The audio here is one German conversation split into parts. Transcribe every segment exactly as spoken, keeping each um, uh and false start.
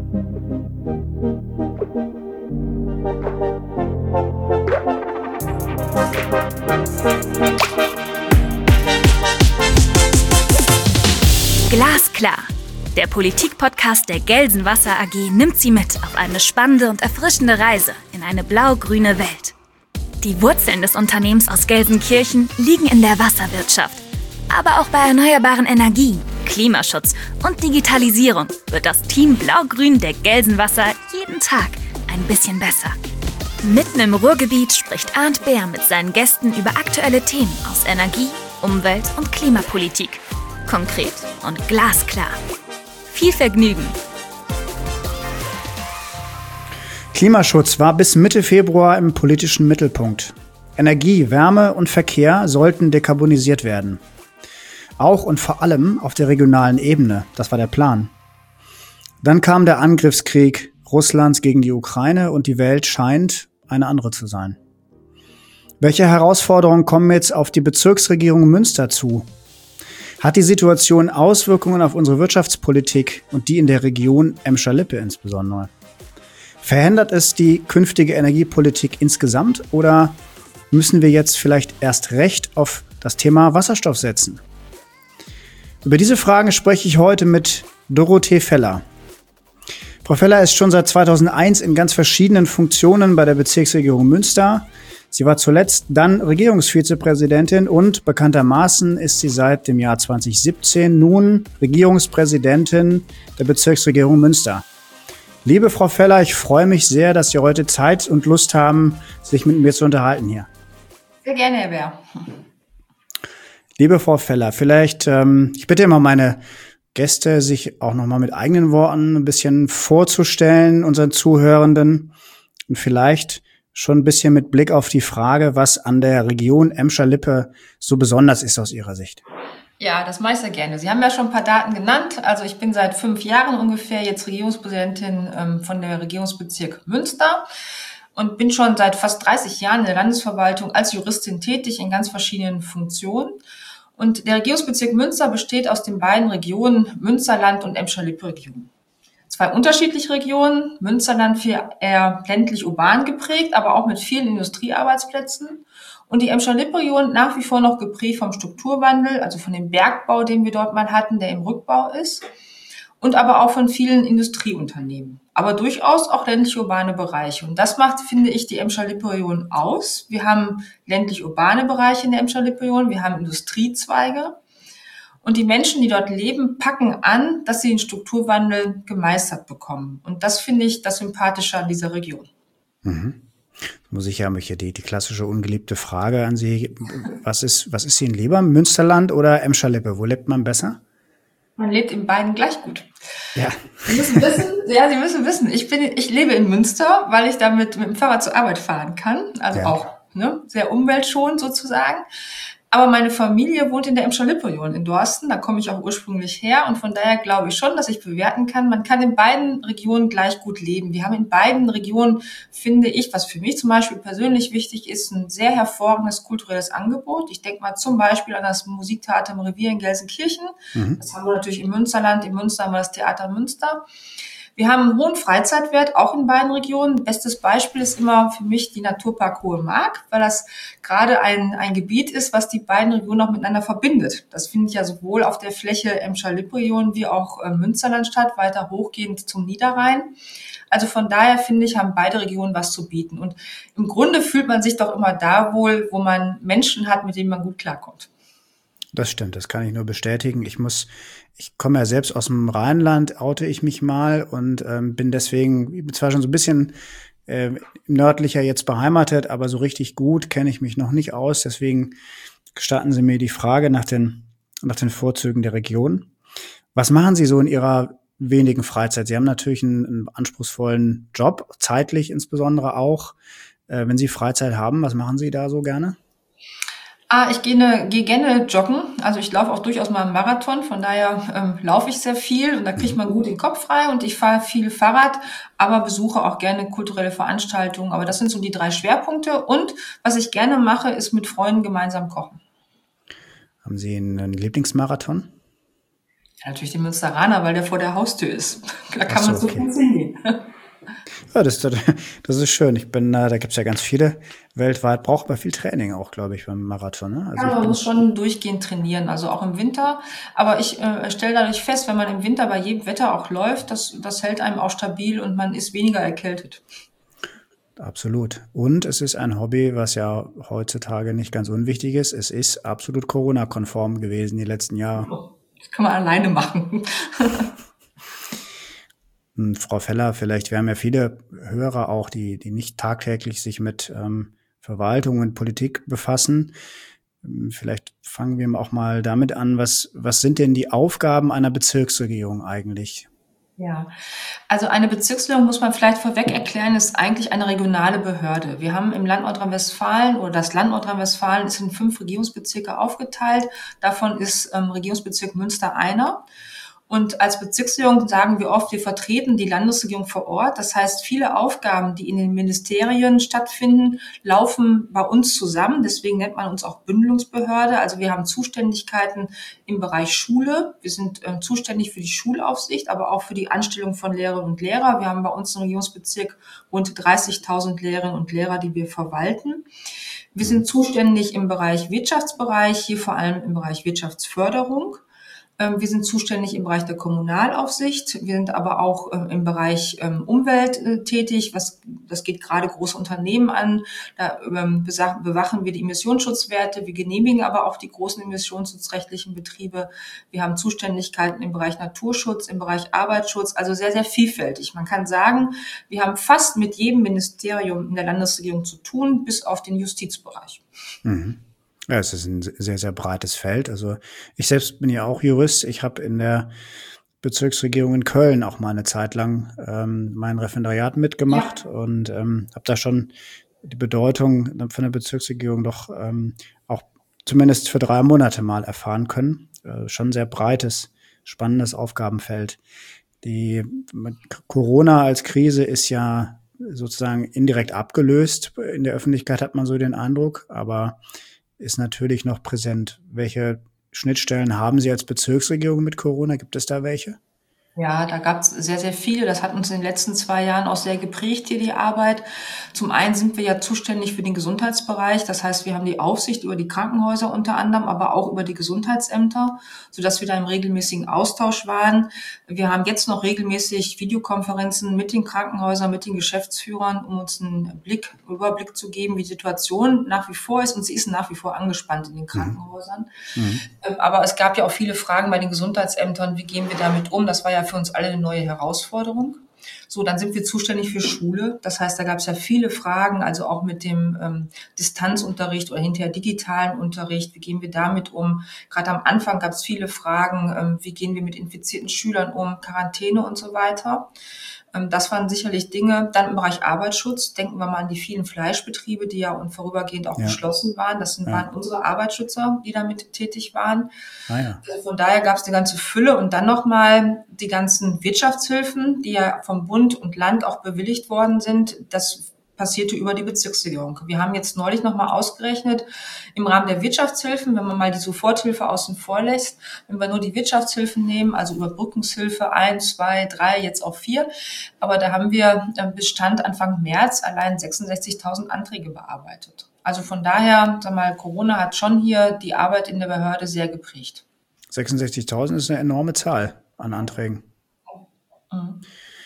Glasklar. Der Politik-Podcast der Gelsenwasser A G nimmt Sie mit auf eine spannende und erfrischende Reise in eine blau-grüne Welt. Die Wurzeln des Unternehmens aus Gelsenkirchen liegen in der Wasserwirtschaft. Aber auch bei erneuerbaren Energien, Klimaschutz und Digitalisierung wird das Team Blau-Grün der Gelsenwasser jeden Tag ein bisschen besser. Mitten im Ruhrgebiet spricht Arndt Bär mit seinen Gästen über aktuelle Themen aus Energie, Umwelt und Klimapolitik. Konkret und glasklar. Viel Vergnügen! Klimaschutz war bis Mitte Februar im politischen Mittelpunkt. Energie, Wärme und Verkehr sollten dekarbonisiert werden. Auch und vor allem auf der regionalen Ebene. Das war der Plan. Dann kam der Angriffskrieg Russlands gegen die Ukraine und die Welt scheint eine andere zu sein. Welche Herausforderungen kommen jetzt auf die Bezirksregierung Münster zu? Hat die Situation Auswirkungen auf unsere Wirtschaftspolitik und die in der Region Emscher-Lippe insbesondere? Verhindert es die künftige Energiepolitik insgesamt oder müssen wir jetzt vielleicht erst recht auf das Thema Wasserstoff setzen? Über diese Fragen spreche ich heute mit Dorothee Feller. Frau Feller ist schon seit zweitausendeins in ganz verschiedenen Funktionen bei der Bezirksregierung Münster. Sie war zuletzt dann Regierungsvizepräsidentin und bekanntermaßen ist sie seit dem Jahr zweitausendsiebzehn nun Regierungspräsidentin der Bezirksregierung Münster. Liebe Frau Feller, ich freue mich sehr, dass Sie heute Zeit und Lust haben, sich mit mir zu unterhalten hier. Sehr gerne, Herr Bär. Liebe Frau Feller, vielleicht, ähm, ich bitte immer meine Gäste, sich auch nochmal mit eigenen Worten ein bisschen vorzustellen, unseren Zuhörenden. Und vielleicht schon ein bisschen mit Blick auf die Frage, was an der Region Emscher-Lippe so besonders ist aus Ihrer Sicht. Ja, das mache ich sehr gerne. Sie haben ja schon ein paar Daten genannt. Also ich bin seit fünf Jahren ungefähr jetzt Regierungspräsidentin ähm, von der Regierungsbezirk Münster und bin schon seit fast dreißig Jahren in der Landesverwaltung als Juristin tätig in ganz verschiedenen Funktionen. Und der Regierungsbezirk Münster besteht aus den beiden Regionen Münsterland und Emscher-Lippe-Region. Zwei unterschiedliche Regionen, Münsterland viel eher ländlich-urban geprägt, aber auch mit vielen Industriearbeitsplätzen. Und die Emscher-Lippe-Region nach wie vor noch geprägt vom Strukturwandel, also von dem Bergbau, den wir dort mal hatten, der im Rückbau ist. Und aber auch von vielen Industrieunternehmen. Aber durchaus auch ländlich-urbane Bereiche. Und das macht, finde ich, die Emscher-Lippe-Region aus. Wir haben ländlich-urbane Bereiche in der Emscher-Lippe-Region, wir haben Industriezweige. Und die Menschen, die dort leben, packen an, dass sie den Strukturwandel gemeistert bekommen. Und das finde ich das Sympathische an dieser Region. Mhm. Muss ich ja hier die, die klassische ungeliebte Frage an Sie. Was ist, was ist Ihnen lieber, Münsterland oder Emscher-Lippe? Wo lebt man besser? Man lebt in beiden gleich gut. Ja. Sie müssen wissen, ja, Sie müssen wissen, ich bin, ich lebe in Münster, weil ich damit mit dem Fahrrad zur Arbeit fahren kann. Also ja. auch, ne, sehr umweltschonend sozusagen. Aber meine Familie wohnt in der Emscher-Lippe-Region in Dorsten, da komme ich auch ursprünglich her und von daher glaube ich schon, dass ich bewerten kann, man kann in beiden Regionen gleich gut leben. Wir haben in beiden Regionen, finde ich, was für mich zum Beispiel persönlich wichtig ist, ein sehr hervorragendes kulturelles Angebot. Ich denke mal zum Beispiel an das Musiktheater im Revier in Gelsenkirchen. Mhm. Das haben wir natürlich im Münsterland, in Münster haben wir das Theater Münster. Wir haben einen hohen Freizeitwert, auch in beiden Regionen. Bestes Beispiel ist immer für mich die Naturpark Hohe Mark, weil das gerade ein, ein Gebiet ist, was die beiden Regionen auch miteinander verbindet. Das findet ja sowohl auf der Fläche Emscher-Lippe-Region wie auch äh, Münsterland statt, weiter hochgehend zum Niederrhein. Also von daher finde ich, haben beide Regionen was zu bieten. Und im Grunde fühlt man sich doch immer da wohl, wo man Menschen hat, mit denen man gut klarkommt. Das stimmt, das kann ich nur bestätigen. Ich muss, ich komme ja selbst aus dem Rheinland, oute ich mich mal und ähm, bin deswegen, ich bin zwar schon so ein bisschen äh, nördlicher jetzt beheimatet, aber so richtig gut kenne ich mich noch nicht aus. Deswegen gestatten Sie mir die Frage nach den, nach den Vorzügen der Region. Was machen Sie so in Ihrer wenigen Freizeit? Sie haben natürlich einen, einen anspruchsvollen Job, zeitlich insbesondere auch. Äh, wenn Sie Freizeit haben, was machen Sie da so gerne? Ah, ich gehe, ne, gehe gerne joggen. Also ich laufe auch durchaus mal einen Marathon. Von daher ähm, laufe ich sehr viel und da kriegt man gut den Kopf frei. Und ich fahre viel Fahrrad, aber besuche auch gerne kulturelle Veranstaltungen. Aber das sind so die drei Schwerpunkte. Und was ich gerne mache, ist mit Freunden gemeinsam kochen. Haben Sie einen Lieblingsmarathon? Natürlich den Münsteraner, weil der vor der Haustür ist. Da kann Ach so, man so okay. gut hingehen. Ja, das, das ist schön. Ich bin, äh, da gibt's ja ganz viele weltweit, braucht man viel Training auch, glaube ich, beim Marathon. Ne? Also Ja, ich man bin, muss schon durchgehend trainieren, also auch im Winter. Aber ich äh, stelle dadurch fest, wenn man im Winter bei jedem Wetter auch läuft, das, das hält einem auch stabil und man ist weniger erkältet. absolut. Und es ist ein Hobby, was ja heutzutage nicht ganz unwichtig ist. Es ist absolut Corona-konform gewesen die letzten Jahre. Das kann man alleine machen. Und Frau Feller, vielleicht, wir haben ja viele Hörer auch, die, die nicht tagtäglich sich mit ähm, Verwaltung und Politik befassen. Ähm, Vielleicht fangen wir auch mal damit an, was, was sind denn die Aufgaben einer Bezirksregierung eigentlich? Ja, also eine Bezirksregierung, muss man vielleicht vorweg erklären, ist eigentlich eine regionale Behörde. Wir haben im Land Nordrhein-Westfalen oder das Land Nordrhein-Westfalen ist in fünf Regierungsbezirke aufgeteilt. Davon ist ähm, Regierungsbezirk Münster einer. Und als Bezirksregierung sagen wir oft, wir vertreten die Landesregierung vor Ort. Das heißt, viele Aufgaben, die in den Ministerien stattfinden, laufen bei uns zusammen. Deswegen nennt man uns auch Bündelungsbehörde. Also wir haben Zuständigkeiten im Bereich Schule. Wir sind äh, zuständig für die Schulaufsicht, aber auch für die Anstellung von Lehrerinnen und Lehrern. Wir haben bei uns im Regierungsbezirk rund dreißigtausend Lehrerinnen und Lehrer, die wir verwalten. Wir sind zuständig im Bereich Wirtschaftsbereich, hier vor allem im Bereich Wirtschaftsförderung. Wir sind zuständig im Bereich der Kommunalaufsicht. Wir sind aber auch im Bereich Umwelt tätig. Was, das geht gerade große Unternehmen an. Da bewachen wir die Emissionsschutzwerte. Wir genehmigen aber auch die großen emissionsschutzrechtlichen Betriebe. Wir haben Zuständigkeiten im Bereich Naturschutz, im Bereich Arbeitsschutz. Also sehr, sehr vielfältig. Man kann sagen, wir haben fast mit jedem Ministerium in der Landesregierung zu tun, bis auf den Justizbereich. Mhm. Ja, es ist ein sehr, sehr breites Feld. Also ich selbst bin ja auch Jurist. Ich habe in der Bezirksregierung in Köln auch mal eine Zeit lang ähm, mein Referendariat mitgemacht ja. und ähm, habe da schon die Bedeutung von der Bezirksregierung doch ähm, auch zumindest für drei Monate mal erfahren können. Äh, schon sehr breites, spannendes Aufgabenfeld. Die Corona als Krise ist ja sozusagen indirekt abgelöst. In der Öffentlichkeit hat man so den Eindruck, aber ist natürlich noch präsent. Welche Schnittstellen haben Sie als Bezirksregierung mit Corona? Gibt es da welche? Ja, da gab es sehr, sehr viele. Das hat uns in den letzten zwei Jahren auch sehr geprägt, hier die Arbeit. Zum einen sind wir ja zuständig für den Gesundheitsbereich. Das heißt, wir haben die Aufsicht über die Krankenhäuser unter anderem, aber auch über die Gesundheitsämter, sodass wir da im regelmäßigen Austausch waren. Wir haben jetzt noch regelmäßig Videokonferenzen mit den Krankenhäusern, mit den Geschäftsführern, um uns einen Blick, Überblick zu geben, wie die Situation nach wie vor ist. Und sie ist nach wie vor angespannt in den Krankenhäusern. Mhm. Aber es gab ja auch viele Fragen bei den Gesundheitsämtern. Wie gehen wir damit um? Das war ja für uns alle eine neue Herausforderung. So, dann sind wir zuständig für Schule. Das heißt, da gab es ja viele Fragen, also auch mit dem ähm, Distanzunterricht oder hinterher digitalen Unterricht. Wie gehen wir damit um? Gerade am Anfang gab es viele Fragen. Ähm, wie gehen wir mit infizierten Schülern um? Quarantäne und so weiter. Ähm, das waren sicherlich Dinge. Dann im Bereich Arbeitsschutz denken wir mal an die vielen Fleischbetriebe, die ja und vorübergehend auch ja. geschlossen waren. Das sind, ja. waren unsere Arbeitsschützer, die damit tätig waren. Ah, ja. Also von daher gab es eine ganze Fülle. Und dann nochmal die ganzen Wirtschaftshilfen, die ja vom Bund und Land auch bewilligt worden sind. Das passierte über die Bezirksregierung. Wir haben jetzt neulich nochmal ausgerechnet, im Rahmen der Wirtschaftshilfen, wenn man mal die Soforthilfe außen vor lässt, wenn wir nur die Wirtschaftshilfen nehmen, also Überbrückungshilfe eins, zwei, drei, jetzt auch vier, aber da haben wir bis Stand Anfang März allein sechsundsechzigtausend Anträge bearbeitet. Also von daher, sag mal, Corona hat schon hier die Arbeit in der Behörde sehr geprägt. sechsundsechzigtausend ist eine enorme Zahl an Anträgen. Mhm.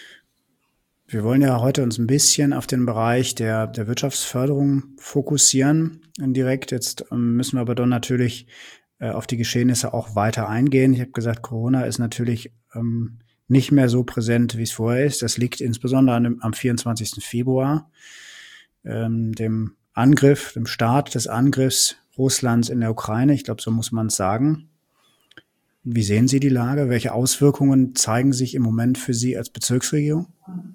Wir wollen ja heute uns ein bisschen auf den Bereich der, der Wirtschaftsförderung fokussieren. Direkt jetzt ähm, müssen wir aber dann natürlich äh, auf die Geschehnisse auch weiter eingehen. Ich habe gesagt, Corona ist natürlich ähm, nicht mehr so präsent, wie es vorher ist. Das liegt insbesondere an, am vierundzwanzigsten Februar, ähm, dem Angriff, dem Start des Angriffs Russlands in der Ukraine. Ich glaube, so muss man es sagen. Wie sehen Sie die Lage? Welche Auswirkungen zeigen sich im Moment für Sie als Bezirksregierung?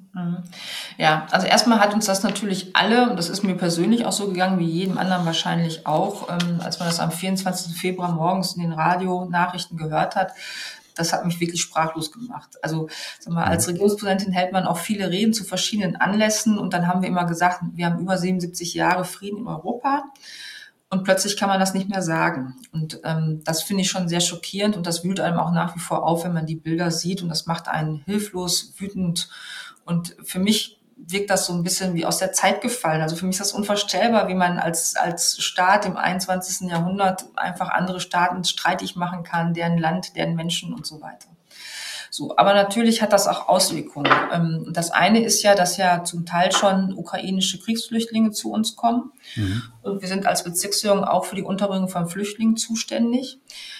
Ja, also erstmal hat uns das natürlich alle, und das ist mir persönlich auch so gegangen, wie jedem anderen wahrscheinlich auch, ähm, als man das am vierundzwanzigsten Februar morgens in den Radionachrichten gehört hat, das hat mich wirklich sprachlos gemacht. Also sag mal, als Regierungspräsidentin hält man auch viele Reden zu verschiedenen Anlässen und dann haben wir immer gesagt, wir haben über siebenundsiebzig Jahre Frieden in Europa. Und plötzlich kann man das nicht mehr sagen. Und ähm, das finde ich schon sehr schockierend und das wühlt einem auch nach wie vor auf, wenn man die Bilder sieht. Und das macht einen hilflos, wütend. Und für mich wirkt das so ein bisschen wie aus der Zeit gefallen. Also für mich ist das unvorstellbar, wie man als als Staat im einundzwanzigsten Jahrhundert einfach andere Staaten streitig machen kann, deren Land, deren Menschen und so weiter. So, aber natürlich hat das auch Auswirkungen. Das eine ist ja, dass ja zum Teil schon ukrainische Kriegsflüchtlinge zu uns kommen. Mhm. Und wir sind als Bezirksregierung auch für die Unterbringung von Flüchtlingen zuständig.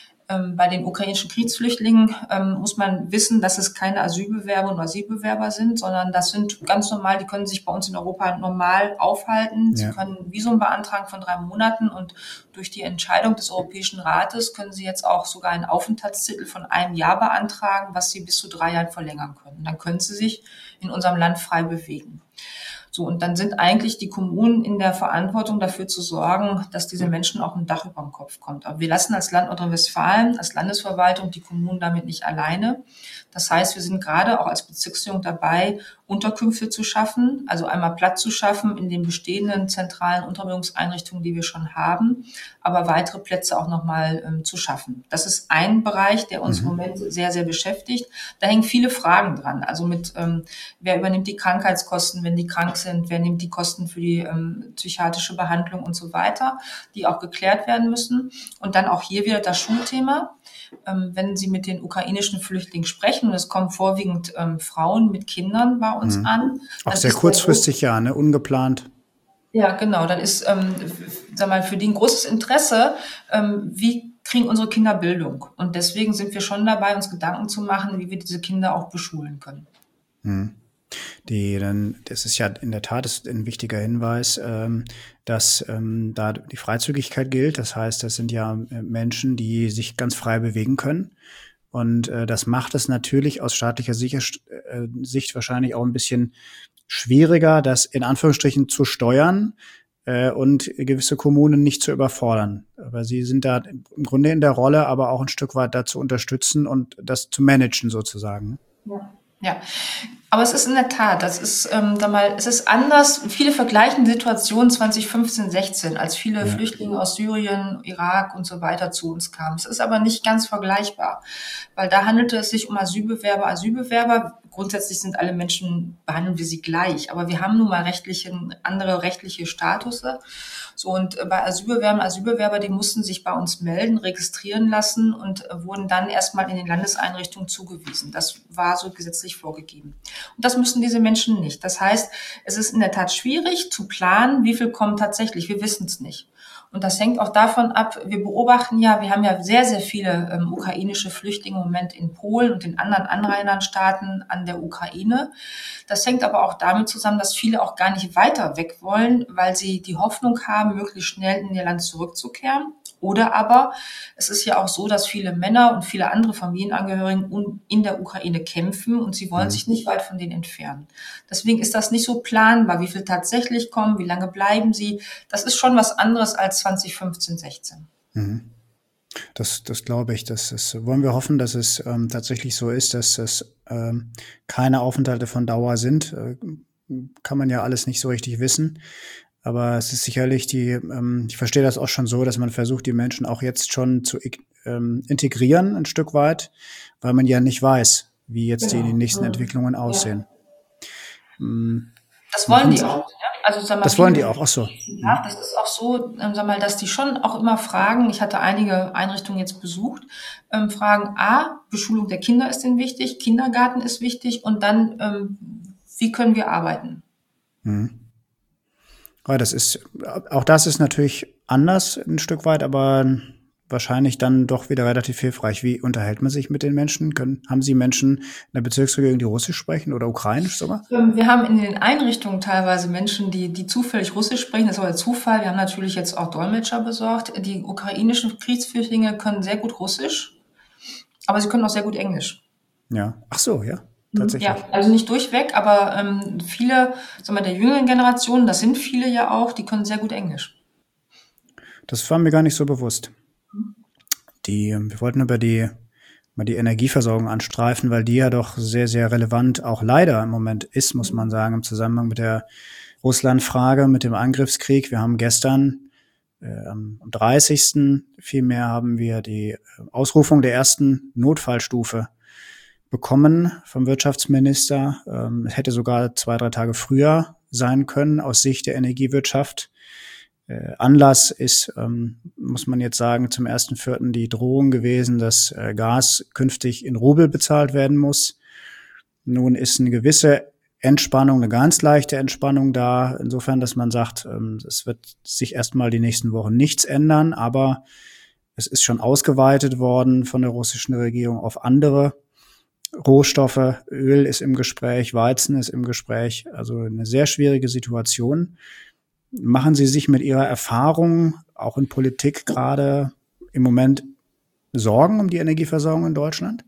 Bei den ukrainischen Kriegsflüchtlingen ähm, muss man wissen, dass es keine Asylbewerber und Asylbewerber sind, sondern das sind ganz normal, die können sich bei uns in Europa normal aufhalten. Sie ja. können ein Visum beantragen von drei Monaten und durch die Entscheidung des Europäischen Rates können sie jetzt auch sogar einen Aufenthaltstitel von einem Jahr beantragen, was sie bis zu drei Jahren verlängern können. Dann können sie sich in unserem Land frei bewegen. So, und dann sind eigentlich die Kommunen in der Verantwortung dafür zu sorgen, dass diese Menschen auch ein Dach über dem Kopf kommt. Aber wir lassen als Land Nordrhein-Westfalen, als Landesverwaltung die Kommunen damit nicht alleine. Das heißt, wir sind gerade auch als Bezirksregierung dabei, Unterkünfte zu schaffen, also einmal Platz zu schaffen in den bestehenden zentralen Unterbringungseinrichtungen, die wir schon haben, aber weitere Plätze auch nochmal ähm, zu schaffen. Das ist ein Bereich, der uns mhm. im Moment sehr, sehr beschäftigt. Da hängen viele Fragen dran. Also mit, ähm, wer übernimmt die Krankheitskosten, wenn die krank sind, wer nimmt die Kosten für die ähm, psychiatrische Behandlung und so weiter, die auch geklärt werden müssen. Und dann auch hier wieder das Schulthema. Ähm, wenn Sie mit den ukrainischen Flüchtlingen sprechen, und es kommen vorwiegend ähm, Frauen mit Kindern bei uns mhm. an. Auch sehr kurzfristig, ja, ne, ungeplant. Ja, genau. Dann ist, ähm, sag mal, für die ein großes Interesse, ähm, wie kriegen unsere Kinder Bildung? Und deswegen sind wir schon dabei, uns Gedanken zu machen, wie wir diese Kinder auch beschulen können. Mhm. Die, dann, das ist ja in der Tat ist ein wichtiger Hinweis, ähm, dass ähm, da die Freizügigkeit gilt. Das heißt, das sind ja Menschen, die sich ganz frei bewegen können. Und äh, das macht es natürlich aus staatlicher Sicht, äh, Sicht wahrscheinlich auch ein bisschen schwieriger, das in Anführungsstrichen zu steuern äh, und gewisse Kommunen nicht zu überfordern. Aber sie sind da im Grunde in der Rolle, aber auch ein Stück weit da zu unterstützen und das zu managen sozusagen. Ja. Ja, aber es ist in der Tat, das ist, ähm, da mal, es ist anders. Viele vergleichen die Situation zwanzig fünfzehn, sechzehn, als viele ja. Flüchtlinge aus Syrien, Irak und so weiter zu uns kamen. Es ist aber nicht ganz vergleichbar, weil da handelte es sich um Asylbewerber, Asylbewerber. Grundsätzlich sind alle Menschen, behandeln wir sie gleich, aber wir haben nun mal rechtliche, andere rechtliche Statusse. So, und bei Asylbewerbern, Asylbewerber, die mussten sich bei uns melden, registrieren lassen und wurden dann erstmal in den Landeseinrichtungen zugewiesen. Das war so gesetzlich vorgegeben. Und das müssen diese Menschen nicht. Das heißt, es ist in der Tat schwierig zu planen, wie viel kommen tatsächlich. Wir wissen es nicht. Und das hängt auch davon ab, wir beobachten ja, wir haben ja sehr, sehr viele ähm, ukrainische Flüchtlinge im Moment in Polen und in anderen Anrainerstaaten an der Ukraine. Das hängt aber auch damit zusammen, dass viele auch gar nicht weiter weg wollen, weil sie die Hoffnung haben, möglichst schnell in ihr Land zurückzukehren. Oder aber es ist ja auch so, dass viele Männer und viele andere Familienangehörigen in der Ukraine kämpfen und sie wollen mhm. sich nicht weit von denen entfernen. Deswegen ist das nicht so planbar, wie viel tatsächlich kommen, wie lange bleiben sie. Das ist schon was anderes als zwanzig fünfzehn, sechzehn. Mhm. Das, das glaube ich. Das ist, wollen wir hoffen, dass es ähm, tatsächlich so ist, dass es ähm, keine Aufenthalte von Dauer sind. Äh, kann man ja alles nicht so richtig wissen. Aber es ist sicherlich die, ähm, ich verstehe das auch schon so, dass man versucht, die Menschen auch jetzt schon zu ähm, integrieren, ein Stück weit, weil man ja nicht weiß, wie jetzt genau. die, die nächsten Entwicklungen aussehen. Ja. Das wollen die auch. Ja? Also, sag mal, das wollen die auch, ach so. Ja, das ist auch so, ähm, sag mal, dass die schon auch immer fragen, ich hatte einige Einrichtungen jetzt besucht, ähm, fragen, A, Beschulung der Kinder ist denen wichtig, Kindergarten ist wichtig und dann, ähm, wie können wir arbeiten? Mhm. Ja, das ist, auch das ist natürlich anders ein Stück weit, aber wahrscheinlich dann doch wieder relativ hilfreich. Wie unterhält man sich mit den Menschen? Können, haben Sie Menschen in der Bezirksregierung, die Russisch sprechen oder Ukrainisch sogar? Wir haben in den Einrichtungen teilweise Menschen, die, die zufällig Russisch sprechen. Das ist aber Zufall. Wir haben natürlich jetzt auch Dolmetscher besorgt. Die ukrainischen Kriegsflüchtlinge können sehr gut Russisch, aber sie können auch sehr gut Englisch. Ja, ach so, ja. Tatsächlich. Ja, also nicht durchweg, aber ähm, viele, sagen wir, der jüngeren Generation, das sind viele ja auch, die können sehr gut Englisch. Das war mir gar nicht so bewusst. Die, wir wollten über die, mal die Energieversorgung anstreifen, weil die ja doch sehr, sehr relevant auch leider im Moment ist, muss man sagen, im Zusammenhang mit der Russland-Frage, mit dem Angriffskrieg. Wir haben gestern Äh, am dreißigsten vielmehr haben wir die Ausrufung der ersten Notfallstufe bekommen vom Wirtschaftsminister. Ähm, es hätte sogar zwei, drei Tage früher sein können aus Sicht der Energiewirtschaft. Äh, Anlass ist, ähm, muss man jetzt sagen, zum ersten Vierten die Drohung gewesen, dass äh, Gas künftig in Rubel bezahlt werden muss. Nun ist eine gewisse Entspannung, eine ganz leichte Entspannung da, insofern, dass man sagt, ähm, es wird sich erstmal die nächsten Wochen nichts ändern, aber es ist schon ausgeweitet worden von der russischen Regierung auf andere Rohstoffe. Öl ist im Gespräch, Weizen ist im Gespräch, also eine sehr schwierige Situation. Machen Sie sich mit Ihrer Erfahrung, auch in Politik gerade im Moment, Sorgen um die Energieversorgung in Deutschland?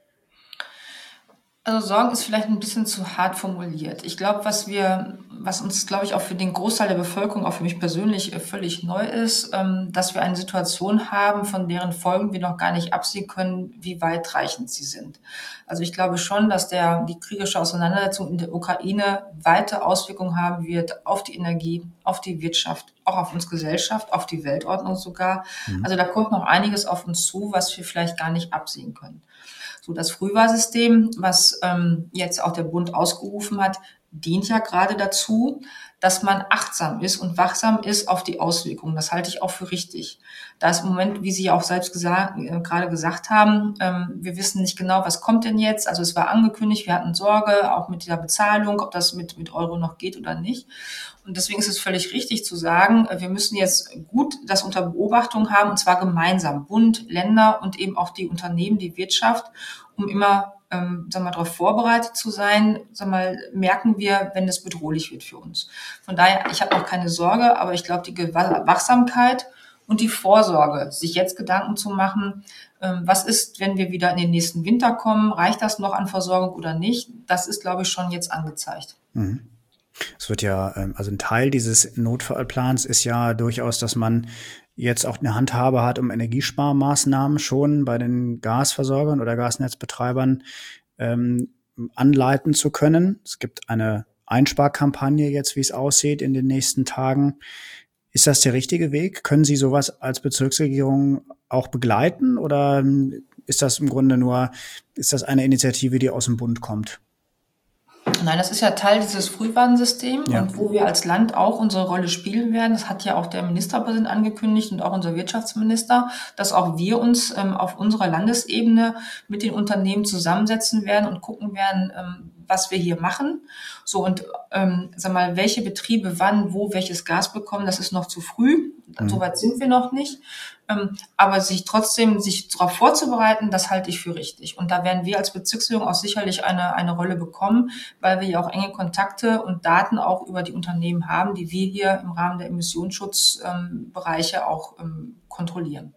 Also Sorgen ist vielleicht ein bisschen zu hart formuliert. Ich glaube, was wir, was uns, glaube ich, auch für den Großteil der Bevölkerung, auch für mich persönlich, völlig neu ist, dass wir eine Situation haben, von deren Folgen wir noch gar nicht absehen können, wie weitreichend sie sind. Also ich glaube schon, dass der, die kriegerische Auseinandersetzung in der Ukraine weite Auswirkungen haben wird auf die Energie, auf die Wirtschaft, auch auf uns Gesellschaft, auf die Weltordnung sogar. Mhm. Also da kommt noch einiges auf uns zu, was wir vielleicht gar nicht absehen können. So, das Frühwarnsystem, was ähm, jetzt auch der Bund ausgerufen hat, dient ja gerade dazu, dass man achtsam ist und wachsam ist auf die Auswirkungen. Das halte ich auch für richtig. Da ist im Moment, wie Sie ja auch selbst gesagt, äh, gerade gesagt haben, ähm, wir wissen nicht genau, was kommt denn jetzt. Also es war angekündigt, wir hatten Sorge, auch mit der Bezahlung, ob das mit, mit Euro noch geht oder nicht. Und deswegen ist es völlig richtig zu sagen, wir müssen jetzt gut das unter Beobachtung haben, und zwar gemeinsam, Bund, Länder und eben auch die Unternehmen, die Wirtschaft, um immer ähm, sag mal, darauf vorbereitet zu sein, sag mal, merken wir, wenn es bedrohlich wird für uns. Von daher, ich habe auch keine Sorge, aber ich glaube, die Wachsamkeit und die Vorsorge, sich jetzt Gedanken zu machen, ähm, was ist, wenn wir wieder in den nächsten Winter kommen, reicht das noch an Versorgung oder nicht, das ist, glaube ich, schon jetzt angezeigt. Mhm. Es wird ja, also ein Teil dieses Notfallplans ist ja durchaus, dass man jetzt auch eine Handhabe hat, um Energiesparmaßnahmen schon bei den Gasversorgern oder Gasnetzbetreibern ähm, anleiten zu können. Es gibt eine Einsparkampagne jetzt, wie es aussieht, in den nächsten Tagen. Ist das der richtige Weg? Können Sie sowas als Bezirksregierung auch begleiten oder ist das im Grunde nur, ist das eine Initiative, die aus dem Bund kommt? Nein, das ist ja Teil dieses Frühwarnsystems, ja. Und wo wir als Land auch unsere Rolle spielen werden. Das hat ja auch der Ministerpräsident angekündigt und auch unser Wirtschaftsminister, dass auch wir uns ähm, auf unserer Landesebene mit den Unternehmen zusammensetzen werden und gucken werden, ähm, was wir hier machen. So, und ähm, sag mal, welche Betriebe wann, wo welches Gas bekommen, das ist noch zu früh. Mhm. Soweit sind wir noch nicht. Ähm, aber sich trotzdem, sich darauf vorzubereiten, das halte ich für richtig. Und da werden wir als Bezirksregierung auch sicherlich eine, eine Rolle bekommen, weil wir ja auch enge Kontakte und Daten auch über die Unternehmen haben, die wir hier im Rahmen der Emissionsschutzbereiche ähm, auch ähm, kontrollieren.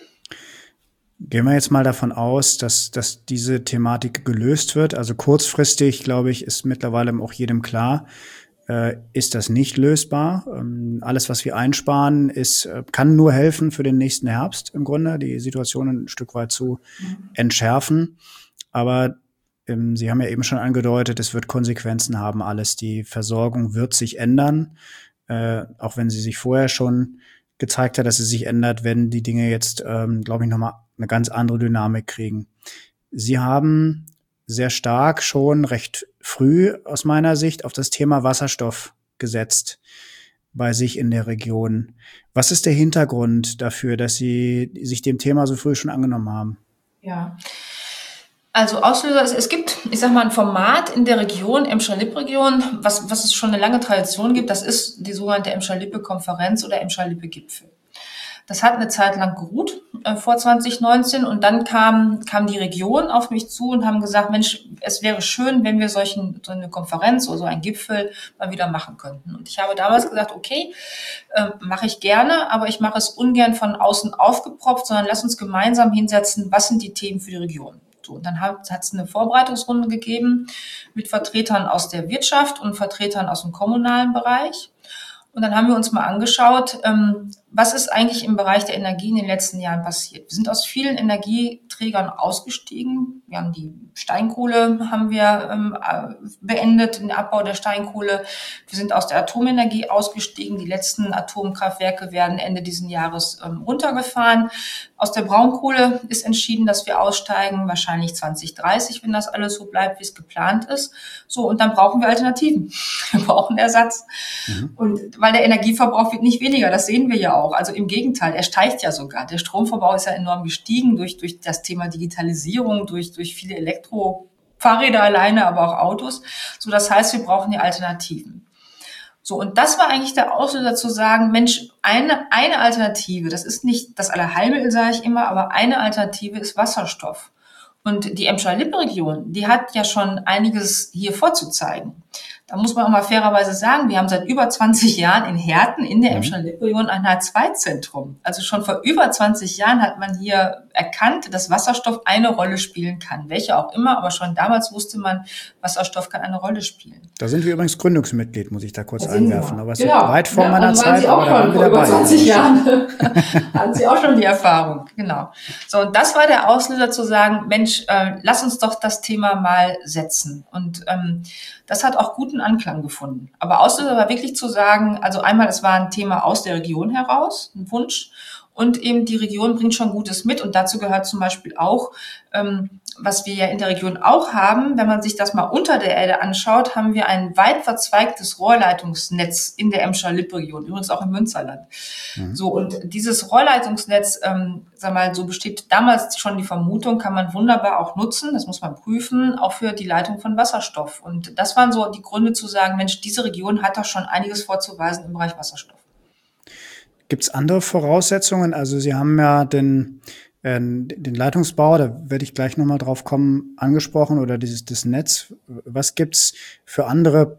Gehen wir jetzt mal davon aus, dass, dass diese Thematik gelöst wird. Also kurzfristig, glaube ich, ist mittlerweile auch jedem klar, äh, ist das nicht lösbar. Ähm, alles, was wir einsparen, ist, äh, kann nur helfen für den nächsten Herbst im Grunde, die Situation ein Stück weit zu mhm. entschärfen. Aber ähm, Sie haben ja eben schon angedeutet, es wird Konsequenzen haben alles. Die Versorgung wird sich ändern, äh, auch wenn sie sich vorher schon gezeigt hat, dass sie sich ändert, wenn die Dinge jetzt, ähm, glaube ich, nochmal eine ganz andere Dynamik kriegen. Sie haben sehr stark schon recht früh aus meiner Sicht auf das Thema Wasserstoff gesetzt bei sich in der Region. Was ist der Hintergrund dafür, dass Sie sich dem Thema so früh schon angenommen haben? Ja, also Auslöser ist, es gibt, ich sag mal, ein Format in der Region, Emscher-Lippe-Region, was, was es schon eine lange Tradition gibt, das ist die sogenannte Emscher-Lippe-Konferenz oder Emscher-Lippe-Gipfel. Das hat eine Zeit lang geruht, äh, vor zwanzig neunzehn, und dann kam, kam die Region auf mich zu und haben gesagt, Mensch, es wäre schön, wenn wir solchen, so eine Konferenz oder so einen Gipfel mal wieder machen könnten. Und ich habe damals gesagt, okay, äh, mache ich gerne, aber ich mache es ungern von außen aufgepropft, sondern lass uns gemeinsam hinsetzen, was sind die Themen für die Region. So, und dann hat es eine Vorbereitungsrunde gegeben mit Vertretern aus der Wirtschaft und Vertretern aus dem kommunalen Bereich. Und dann haben wir uns mal angeschaut, ähm, was ist eigentlich im Bereich der Energie in den letzten Jahren passiert. Wir sind aus vielen Energieträgern ausgestiegen. Wir haben die Steinkohle haben wir ähm, beendet, den Abbau der Steinkohle. Wir sind aus der Atomenergie ausgestiegen. Die letzten Atomkraftwerke werden Ende diesen Jahres ähm, runtergefahren. Aus der Braunkohle ist entschieden, dass wir aussteigen, wahrscheinlich zwanzig dreißig, wenn das alles so bleibt, wie es geplant ist. So, und dann brauchen wir Alternativen. Wir brauchen Ersatz. Mhm. Und weil der Energieverbrauch wird nicht weniger, das sehen wir ja auch. Also im Gegenteil, er steigt ja sogar. Der Stromverbrauch ist ja enorm gestiegen durch, durch das Thema Digitalisierung, durch, durch viele Elektrofahrräder alleine, aber auch Autos. So, das heißt, wir brauchen ja Alternativen. So, und das war eigentlich der Auslöser zu sagen, Mensch, eine, eine Alternative, das ist nicht das Allerheilmittel, sage ich immer, aber eine Alternative ist Wasserstoff. Und die Emscher-Lippe-Region, die hat ja schon einiges hier vorzuzeigen. Da muss man auch mal fairerweise sagen, wir haben seit über zwanzig Jahren in Herten in der mhm. Emscher-Lippe-Region ein H zwei Zentrum. Also schon vor über zwanzig Jahren hat man hier erkannt, dass Wasserstoff eine Rolle spielen kann. Welche auch immer, aber schon damals wusste man, Wasserstoff kann eine Rolle spielen. Da sind wir übrigens Gründungsmitglied, muss ich da kurz da einwerfen. Aber es ist genau. weit vor ja, meiner also Zeit. Sie auch aber schon vor über zwanzig Jahren. Hatten Sie auch schon die Erfahrung, genau. So, und das war der Auslöser zu sagen, Mensch, äh, lass uns doch das Thema mal setzen. Und ähm, das hat auch guten Anklang gefunden. Aber Auslöser war wirklich zu sagen, also einmal, es war ein Thema aus der Region heraus, ein Wunsch. Und eben die Region bringt schon Gutes mit. Und dazu gehört zum Beispiel auch, ähm, was wir ja in der Region auch haben, wenn man sich das mal unter der Erde anschaut, haben wir ein weit verzweigtes Rohrleitungsnetz in der Emscher-Lippe-Region, übrigens auch im Münsterland. Mhm. So, und dieses Rohrleitungsnetz, ähm, sag mal, so besteht damals schon die Vermutung, kann man wunderbar auch nutzen, das muss man prüfen, auch für die Leitung von Wasserstoff. Und das waren so die Gründe zu sagen, Mensch, diese Region hat doch schon einiges vorzuweisen im Bereich Wasserstoff. Gibt es andere Voraussetzungen? Also Sie haben ja den, äh, den Leitungsbau, da werde ich gleich nochmal drauf kommen, angesprochen, oder dieses das Netz. Was gibt's für andere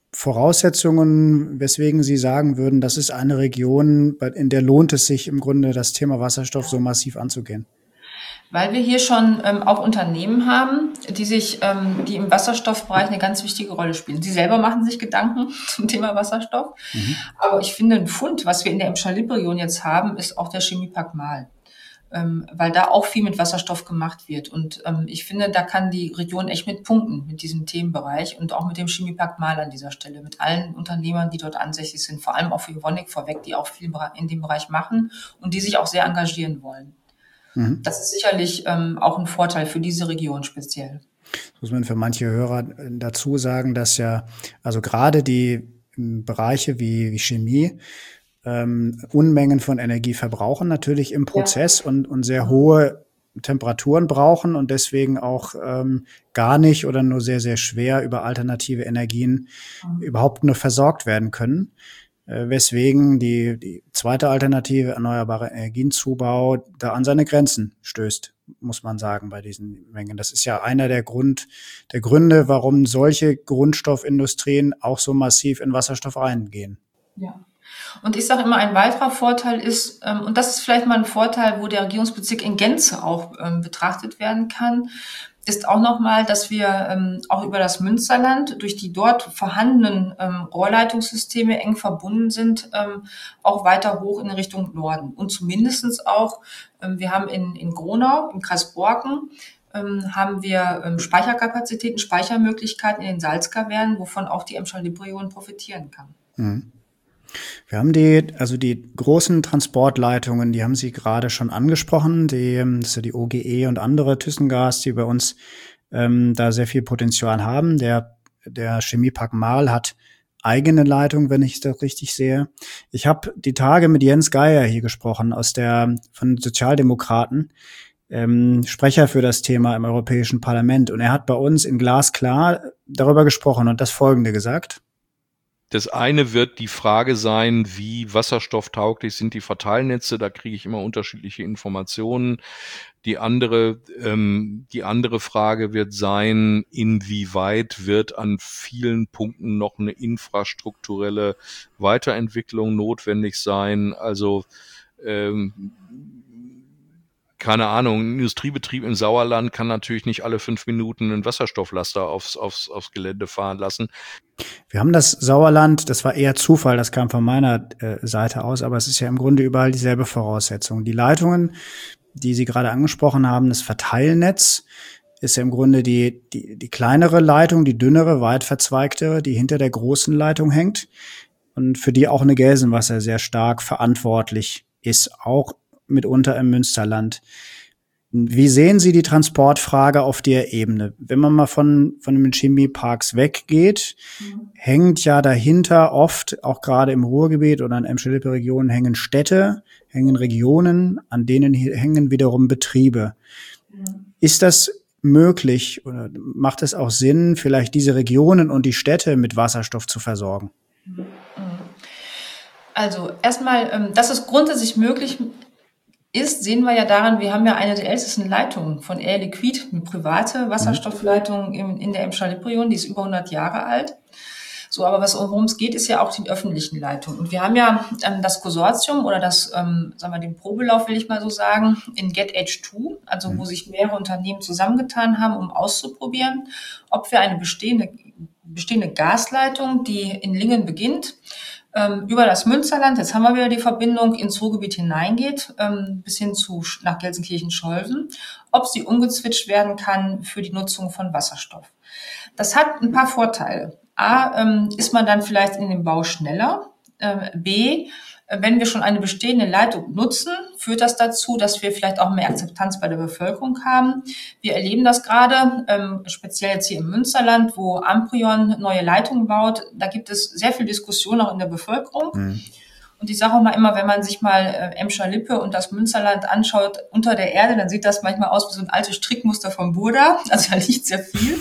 Voraussetzungen, weswegen Sie sagen würden, das ist eine Region, in der lohnt es sich im Grunde, das Thema Wasserstoff so massiv anzugehen? Weil wir hier schon ähm, auch Unternehmen haben, die sich, ähm, die im Wasserstoffbereich eine ganz wichtige Rolle spielen. Sie selber machen sich Gedanken zum Thema Wasserstoff. Mhm. Aber ich finde, ein Fund, was wir in der Emscher-Lippe-Region jetzt haben, ist auch der Chemiepark Marl. Ähm, weil da auch viel mit Wasserstoff gemacht wird. Und ähm, ich finde, da kann die Region echt mit punkten, mit diesem Themenbereich und auch mit dem Chemiepark Marl an dieser Stelle, mit allen Unternehmern, die dort ansässig sind, vor allem auch für Evonik vorweg, die auch viel in dem Bereich machen und die sich auch sehr engagieren wollen. Das ist sicherlich ähm, auch ein Vorteil für diese Region speziell. Das muss man für manche Hörer dazu sagen, dass ja also gerade die Bereiche wie, wie Chemie ähm, Unmengen von Energie verbrauchen, natürlich im Prozess ja. und, und sehr hohe Temperaturen brauchen und deswegen auch ähm, gar nicht oder nur sehr, sehr schwer über alternative Energien mhm. überhaupt nur versorgt werden können. Weswegen die, die zweite Alternative, erneuerbare Energienzubau, da an seine Grenzen stößt, muss man sagen, bei diesen Mengen. Das ist ja einer der Grund, der Gründe, warum solche Grundstoffindustrien auch so massiv in Wasserstoff reingehen. Ja. Und ich sage immer, ein weiterer Vorteil ist, ähm, und das ist vielleicht mal ein Vorteil, wo der Regierungsbezirk in Gänze auch ähm, betrachtet werden kann, ist auch nochmal, dass wir ähm, auch über das Münsterland durch die dort vorhandenen ähm, Rohrleitungssysteme eng verbunden sind, ähm, auch weiter hoch in Richtung Norden. Und zumindestens auch, ähm, wir haben in, in Gronau, im Kreis Borken, ähm, haben wir ähm, Speicherkapazitäten, Speichermöglichkeiten in den Salzkavernen, wovon auch die Emscher-Lippe-Region profitieren kann. Mhm. Wir haben die, also die großen Transportleitungen, die haben Sie gerade schon angesprochen, die, das ist ja die O G E und andere Thyssengas, die bei uns ähm, da sehr viel Potenzial haben. Der, der Chemiepark Marl hat eigene Leitung, wenn ich das richtig sehe. Ich habe die Tage mit Jens Geier hier gesprochen, aus der von Sozialdemokraten, ähm, Sprecher für das Thema im Europäischen Parlament. Und er hat bei uns in Glasklar darüber gesprochen und das Folgende gesagt. Das eine wird die Frage sein, wie wasserstofftauglich sind die Verteilnetze. Da kriege ich immer unterschiedliche Informationen. Die andere, ähm, die andere Frage wird sein, inwieweit wird an vielen Punkten noch eine infrastrukturelle Weiterentwicklung notwendig sein. Also ähm, keine Ahnung, ein Industriebetrieb im Sauerland kann natürlich nicht alle fünf Minuten einen Wasserstofflaster aufs, aufs, aufs Gelände fahren lassen. Wir haben das Sauerland, das war eher Zufall, das kam von meiner äh, Seite aus, aber es ist ja im Grunde überall dieselbe Voraussetzung. Die Leitungen, die Sie gerade angesprochen haben, das Verteilnetz, ist ja im Grunde die, die, die kleinere Leitung, die dünnere, weit verzweigtere, die hinter der großen Leitung hängt und für die auch eine Gelsenwasser sehr stark verantwortlich ist, auch mitunter im Münsterland. Wie sehen Sie die Transportfrage auf der Ebene? Wenn man mal von, von den Chemieparks weggeht, mhm. hängt ja dahinter oft, auch gerade im Ruhrgebiet oder in Emscher-Lippe-Regionen, hängen Städte, hängen Regionen, an denen hängen wiederum Betriebe. Mhm. Ist das möglich oder macht es auch Sinn, vielleicht diese Regionen und die Städte mit Wasserstoff zu versorgen? Also erstmal, dass es grundsätzlich möglich ist, sehen wir ja daran, wir haben ja eine der ältesten Leitungen von Air Liquide, eine private Wasserstoffleitung in, in der Emscher-Lippe-Region, die ist über hundert Jahre alt. So, aber was worum es geht, ist ja auch die öffentlichen Leitungen. Und wir haben ja ähm, das Konsortium oder das, ähm, sagen wir, den Probelauf, will ich mal so sagen, in Get H zwei, also mhm. wo sich mehrere Unternehmen zusammengetan haben, um auszuprobieren, ob wir eine bestehende, bestehende Gasleitung, die in Lingen beginnt, ähm, über das Münsterland, jetzt haben wir wieder die Verbindung, ins Ruhrgebiet hineingeht, ähm, bis hin zu nach Gelsenkirchen-Scholven, ob sie umgezwitscht werden kann für die Nutzung von Wasserstoff. Das hat ein paar Vorteile. A, ähm, ist man dann vielleicht in dem Bau schneller. Äh, B, äh, wenn wir schon eine bestehende Leitung nutzen, führt das dazu, dass wir vielleicht auch mehr Akzeptanz bei der Bevölkerung haben. Wir erleben das gerade, ähm, speziell jetzt hier im Münsterland, wo Amprion neue Leitungen baut. Da gibt es sehr viel Diskussion auch in der Bevölkerung. Mhm. Und ich sage auch mal immer, wenn man sich mal äh, Emscher-Lippe und das Münsterland anschaut unter der Erde, dann sieht das manchmal aus wie so ein altes Strickmuster vom Burda. Also da liegt sehr viel.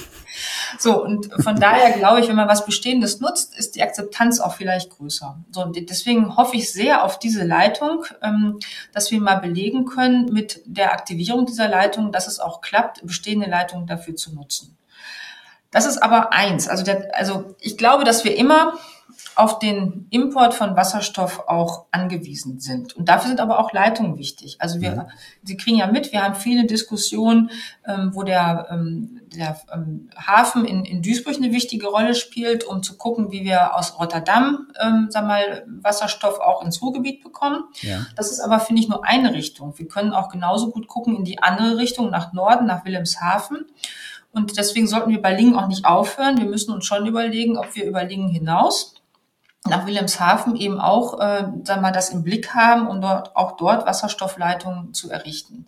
So, und von daher glaube ich, wenn man was Bestehendes nutzt, ist die Akzeptanz auch vielleicht größer. So, und deswegen hoffe ich sehr auf diese Leitung, ähm, dass wir mal belegen können mit der Aktivierung dieser Leitung, dass es auch klappt, bestehende Leitungen dafür zu nutzen. Das ist aber eins. Also, der, also ich glaube, dass wir immer auf den Import von Wasserstoff auch angewiesen sind. Und dafür sind aber auch Leitungen wichtig. Also wir, ja. Sie kriegen ja mit, wir haben viele Diskussionen, ähm, wo der, ähm, der ähm, Hafen in, in Duisburg eine wichtige Rolle spielt, um zu gucken, wie wir aus Rotterdam, ähm, sag mal, Wasserstoff auch ins Ruhrgebiet bekommen. Ja. Das ist aber, finde ich, nur eine Richtung. Wir können auch genauso gut gucken in die andere Richtung, nach Norden, nach Wilhelmshaven. Und deswegen sollten wir bei Lingen auch nicht aufhören. Wir müssen uns schon überlegen, ob wir über Lingen hinaus nach Wilhelmshaven eben auch, äh, sagen wir mal, das im Blick haben, um dort auch dort Wasserstoffleitungen zu errichten.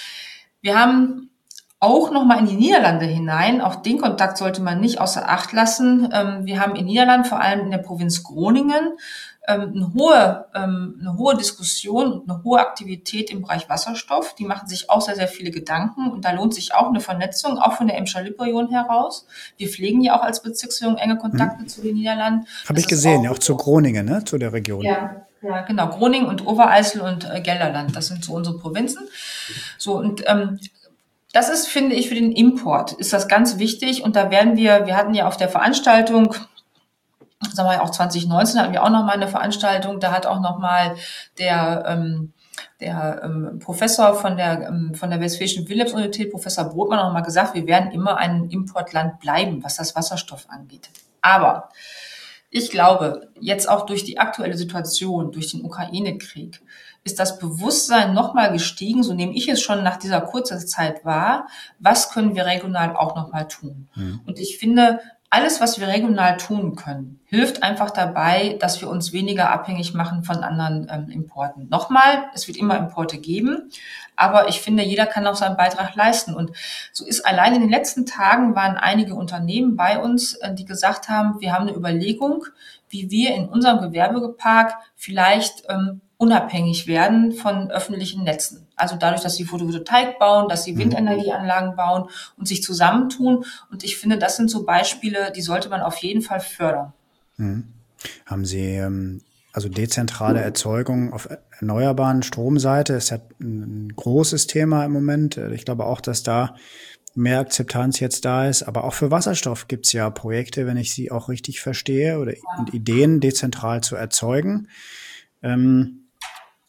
Wir haben auch nochmal in die Niederlande hinein, auch den Kontakt sollte man nicht außer Acht lassen. Ähm, wir haben in Niederlanden, vor allem in der Provinz Groningen, ähm, eine hohe, ähm, eine hohe Diskussion und eine hohe Aktivität im Bereich Wasserstoff. Die machen sich auch sehr, sehr viele Gedanken und da lohnt sich auch eine Vernetzung, auch von der Emscher-Lippe-Region heraus. Wir pflegen ja auch als Bezirksregierung enge Kontakte hm. zu den Niederlanden. Habe ich gesehen, auch, ja, auch zu Groningen, ne, zu der Region. Ja, ja, genau. Groningen und Overijssel und äh, Gelderland, das sind so unsere Provinzen. So, und ähm, das ist, finde ich, für den Import ist das ganz wichtig. Und da werden wir, wir hatten ja auf der Veranstaltung, sagen wir ja auch zwanzig neunzehn hatten wir auch nochmal eine Veranstaltung, da hat auch nochmal der, ähm, der ähm, Professor von der, ähm, von der Westfälischen Wilhelms-Universität, Professor Brodmann, nochmal gesagt, wir werden immer ein Importland bleiben, was das Wasserstoff angeht. Aber ich glaube, jetzt auch durch die aktuelle Situation, durch den Ukraine-Krieg, ist das Bewusstsein nochmal gestiegen, so nehme ich es schon nach dieser kurzen Zeit wahr, was können wir regional auch nochmal tun. Mhm. Und ich finde, alles, was wir regional tun können, hilft einfach dabei, dass wir uns weniger abhängig machen von anderen ähm, Importen. Nochmal, es wird immer Importe geben, aber ich finde, jeder kann auch seinen Beitrag leisten. Und so ist allein in den letzten Tagen waren einige Unternehmen bei uns, äh, die gesagt haben, wir haben eine Überlegung, wie wir in unserem Gewerbepark vielleicht ähm, unabhängig werden von öffentlichen Netzen. Also dadurch, dass sie Photovoltaik bauen, dass sie Windenergieanlagen bauen und sich zusammentun. Und ich finde, das sind so Beispiele, die sollte man auf jeden Fall fördern. Mhm. Haben Sie, ähm, also dezentrale Erzeugung auf erneuerbaren Stromseite ist ja ein großes Thema im Moment. Ich glaube auch, dass da mehr Akzeptanz jetzt da ist. Aber auch für Wasserstoff gibt es ja Projekte, wenn ich sie auch richtig verstehe, oder und Ideen dezentral zu erzeugen. Ähm,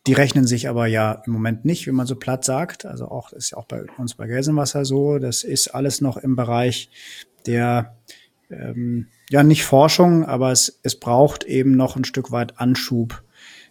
Die rechnen sich aber ja im Moment nicht, wie man so platt sagt. Also auch, das ist ja auch bei uns bei Gelsenwasser so. Das ist alles noch im Bereich der, ähm, ja, nicht Forschung, aber es, es braucht eben noch ein Stück weit Anschub.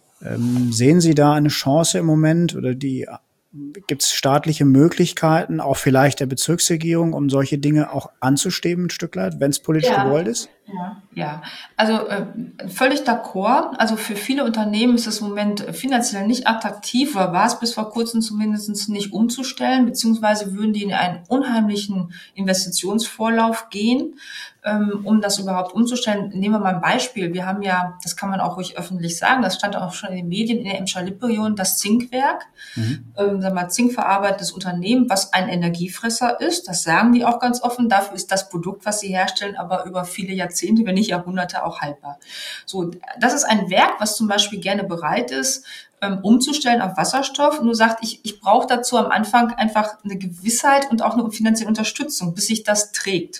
Ähm, sehen Sie da eine Chance im Moment oder die, gibt es staatliche Möglichkeiten, auch vielleicht der Bezirksregierung, um solche Dinge auch anzustreben, ein Stück weit, wenn es politisch Ja. gewollt ist? Ja, ja. Also äh, völlig d'accord. Also für viele Unternehmen ist es im Moment finanziell nicht attraktiv, oder war es bis vor kurzem zumindest nicht umzustellen, beziehungsweise würden die in einen unheimlichen Investitionsvorlauf gehen, ähm, um das überhaupt umzustellen. Nehmen wir mal ein Beispiel. Wir haben ja, das kann man auch ruhig öffentlich sagen, das stand auch schon in den Medien, in der Emscher-Lippe-Region, das Zinkwerk, mhm. ähm, sagen wir mal, zinkverarbeitendes Unternehmen, was ein Energiefresser ist. Das sagen die auch ganz offen. Dafür ist das Produkt, was sie herstellen, aber über viele Jahrzehnte Jahrzehnte, wenn nicht Jahrhunderte auch haltbar. So, das ist ein Werk, was zum Beispiel gerne bereit ist, ähm, umzustellen auf Wasserstoff. Und du sagst, ich, ich brauche dazu am Anfang einfach eine Gewissheit und auch eine finanzielle Unterstützung, bis sich das trägt.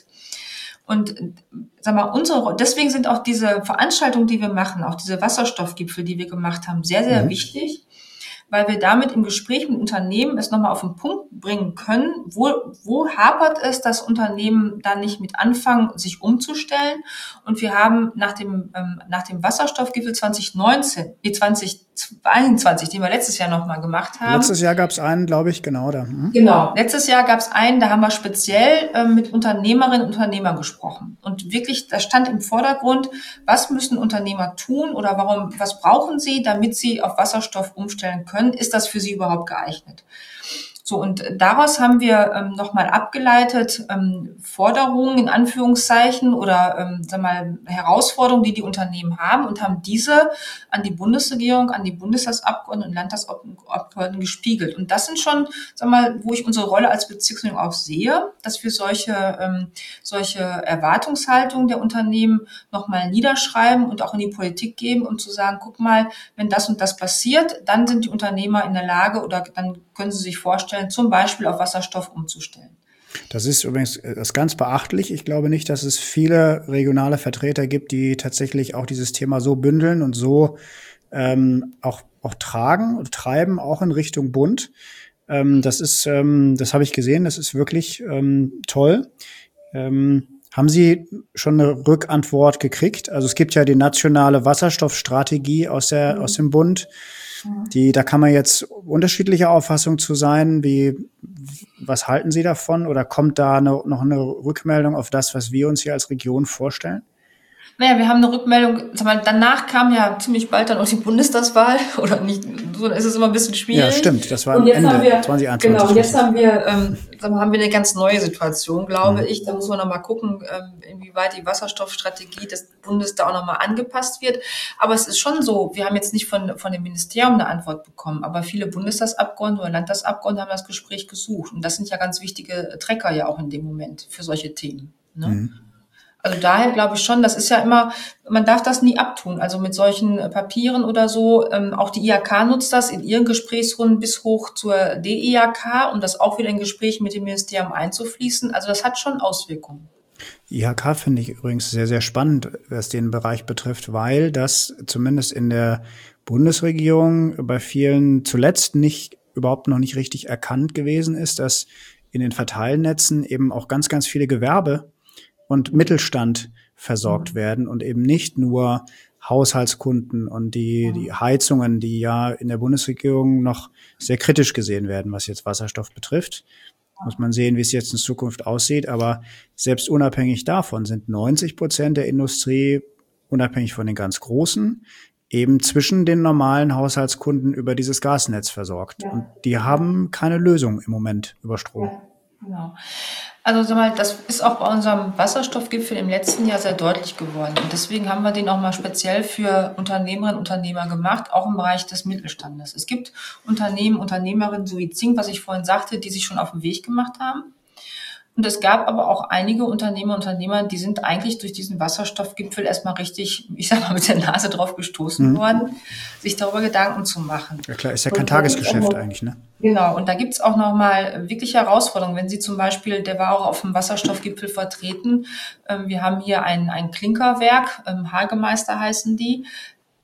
Und sag mal, unsere, deswegen sind auch diese Veranstaltungen, die wir machen, auch diese Wasserstoffgipfel, die wir gemacht haben, sehr, sehr mhm. wichtig, weil wir damit im Gespräch mit Unternehmen es nochmal auf den Punkt bringen können, wo, wo hapert es, dass Unternehmen da nicht mit anfangen, sich umzustellen. Und wir haben nach dem, ähm, nach dem Wasserstoffgipfel zwanzig neunzehn, nee, zwanzig einundzwanzig, den wir letztes Jahr nochmal gemacht haben. Letztes Jahr gab es einen, glaube ich, genau da. Hm? Genau, letztes Jahr gab es einen, da haben wir speziell ähm, mit Unternehmerinnen und Unternehmern gesprochen. Und wirklich, da stand im Vordergrund, was müssen Unternehmer tun oder warum, was brauchen sie, damit sie auf Wasserstoff umstellen können? Ist das für sie überhaupt geeignet? So, und daraus haben wir ähm, nochmal abgeleitet ähm, Forderungen in Anführungszeichen oder ähm, sag mal Herausforderungen, die die Unternehmen haben und haben diese an die Bundesregierung, an die Bundestagsabgeordneten und Landtagsabgeordneten gespiegelt. Und das sind schon, sag mal, wo ich unsere Rolle als Bezirksregierung auch sehe, dass wir solche ähm, solche Erwartungshaltung der Unternehmen nochmal niederschreiben und auch in die Politik geben, um zu sagen, guck mal, wenn das und das passiert, dann sind die Unternehmer in der Lage oder dann können sie sich vorstellen, zum Beispiel auf Wasserstoff umzustellen. Das ist übrigens das ist ganz beachtlich. Ich glaube nicht, dass es viele regionale Vertreter gibt, die tatsächlich auch dieses Thema so bündeln und so ähm, auch, auch tragen und treiben, auch in Richtung Bund. Ähm, das ist, ähm, das habe ich gesehen, das ist wirklich ähm, toll. Ähm, haben Sie schon eine Rückantwort gekriegt? Also es gibt ja die nationale Wasserstoffstrategie aus der, mhm. aus dem Bund. Die, da kann man jetzt unterschiedlicher Auffassung zu sein. Wie, was halten Sie davon? Oder kommt da eine, noch eine Rückmeldung auf das, was wir uns hier als Region vorstellen? Naja, wir haben eine Rückmeldung, sag mal, danach kam ja ziemlich bald dann auch die Bundestagswahl, oder nicht, so ist es immer ein bisschen schwierig. Ja, stimmt, das war am Ende wir, zwanzig einundzwanzig. Genau, und jetzt haben wir, ähm, sag mal, haben wir eine ganz neue Situation, glaube mhm. ich. Da muss man nochmal gucken, ähm, inwieweit die Wasserstoffstrategie des Bundes da auch nochmal angepasst wird. Aber es ist schon so, wir haben jetzt nicht von, von dem Ministerium eine Antwort bekommen, aber viele Bundestagsabgeordnete oder Landtagsabgeordnete haben das Gespräch gesucht. Und das sind ja ganz wichtige Trecker ja auch in dem Moment für solche Themen, ne? Mhm. Also daher glaube ich schon, das ist ja immer, man darf das nie abtun. Also mit solchen Papieren oder so, ähm, auch die I H K nutzt das in ihren Gesprächsrunden bis hoch zur D I H K, um das auch wieder in Gespräche mit dem Ministerium einzufließen. Also das hat schon Auswirkungen. I H K finde ich übrigens sehr, sehr spannend, was den Bereich betrifft, weil das zumindest in der Bundesregierung bei vielen zuletzt nicht, überhaupt noch nicht richtig erkannt gewesen ist, dass in den Verteilnetzen eben auch ganz, ganz viele Gewerbe und Mittelstand versorgt werden und eben nicht nur Haushaltskunden und die, die Heizungen, die ja in der Bundesregierung noch sehr kritisch gesehen werden, was jetzt Wasserstoff betrifft. Muss man sehen, wie es jetzt in Zukunft aussieht. Aber selbst unabhängig davon sind neunzig Prozent der Industrie, unabhängig von den ganz Großen, eben zwischen den normalen Haushaltskunden über dieses Gasnetz versorgt. Ja. Und die haben keine Lösung im Moment über Strom. Ja, genau. Also sag mal, das ist auch bei unserem Wasserstoffgipfel im letzten Jahr sehr deutlich geworden. Und deswegen haben wir den auch mal speziell für Unternehmerinnen und Unternehmer gemacht, auch im Bereich des Mittelstandes. Es gibt Unternehmen, Unternehmerinnen, so wie Zink, was ich vorhin sagte, die sich schon auf den Weg gemacht haben. Und es gab aber auch einige Unternehmer und Unternehmer, die sind eigentlich durch diesen Wasserstoffgipfel erstmal richtig, ich sag mal, mit der Nase drauf gestoßen mhm. worden, sich darüber Gedanken zu machen. Ja klar, ist ja kein und Tagesgeschäft noch, eigentlich, ne? Genau, und da gibt's auch nochmal wirkliche Herausforderungen. Wenn Sie zum Beispiel, der war auch auf dem Wasserstoffgipfel vertreten, wir haben hier ein, ein Klinkerwerk, Hagemeister heißen die.